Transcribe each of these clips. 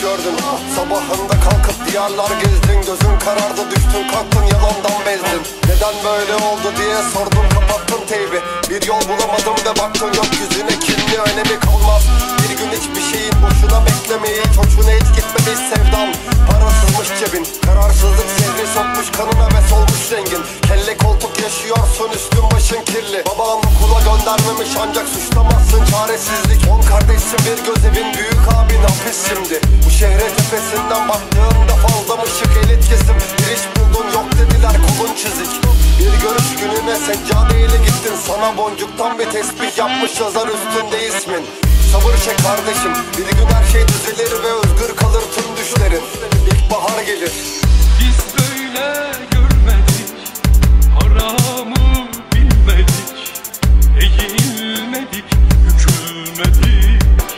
gördün. Sabahında kalkıp diyarlar gezdin. Gözün karardı, düştün kalktın, yalandan bezdin. Neden böyle oldu diye sordun, kapattın teybi. Bir yol bulamadım ve baktın gökyüzüne, kinli önemi kalmaz. Bir gün hiçbir şeyin boşuna beklemeyi, hoşuna hiç gitmemiş sevdan. Parasızmış cebin, kararsızlık zehri sokmuş kanına ve solmuş rengin. Kelle koltuk yaşıyorsun, üstün başın kirli. Baban okula göndermemiş ancak suçlamazsın çaresizlik. 10 kardeşsin, bir gözevin, büyük abin hapis şimdi. Bu şehre tepesinden baktığında fazla mı şık, elit kesim. Bir iş buldun, yok dediler, kolun çizik. Bir görüş gününe seccadeyle gittin. Sana boncuktan bir tesbih yapmış yazar üstünde ismin. Sabır çek kardeşim, bir gün her şey düzelir ve özgür kalır tüm düşlerin. İlkbahar gelir. Biz böyle görmedik, haramı bilmedik, eğilmedik, bükülmedik.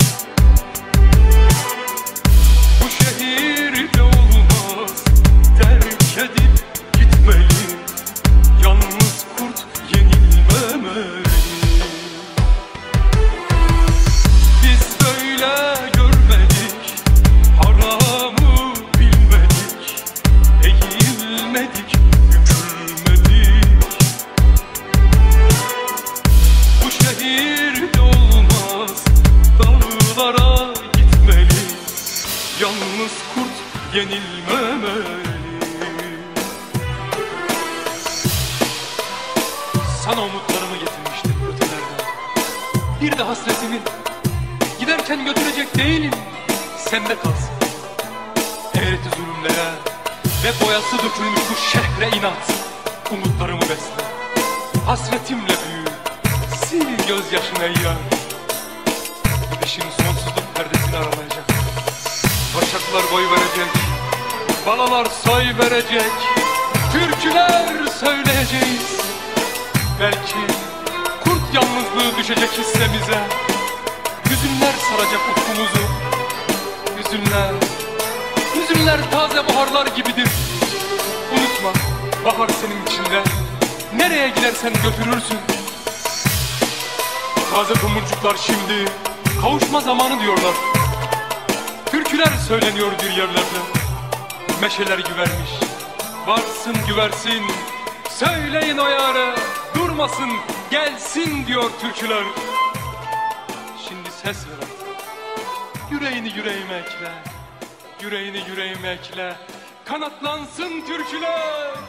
Bu şehirde olmaz, terk edip gitmeli. Yalnız kurt yenilmemeli. Biz böyle görmedik, haramı bilmedik, eğilmedik, bükülmedik. Bu şehirde olmaz, dağlara gitmeli. Yalnız kurt yenilmemeli. Sana umutlarımı getirmiştim ötelerden. Bir de hasretimin, giderken götürecek değilim, sende kalsın. Eğreti zulümlere ve boyası dökülmüş bu şehre inat. Umutlarımı besle, hasretimle büyü, sil gözyaşını ey yar. Gidişin sonsuzluk perdesini aralayacak. Başaklar boy verecek, balalar soy verecek, türküler söyleyeceğiz. Belki kurt yalnızlığı düşecek hissemize. Hüzünler saracak ufkumuzu. Hüzünler, hüzünler taze baharlar gibidir. Unutma, bahar senin içinde. Nereye gidersen götürürsün. Taze tomurcuklar şimdi kavuşma zamanı diyorlar. Türküler söyleniyor bir yerlerde. Meşeler güvermiş, varsın güversin. Söyleyin o yâre, durmasın, gelsin diyor türküler. Şimdi ses ver artık, yüreğini yüreğime ekle, yüreğini yüreğime ekle, kanatlansın türküler.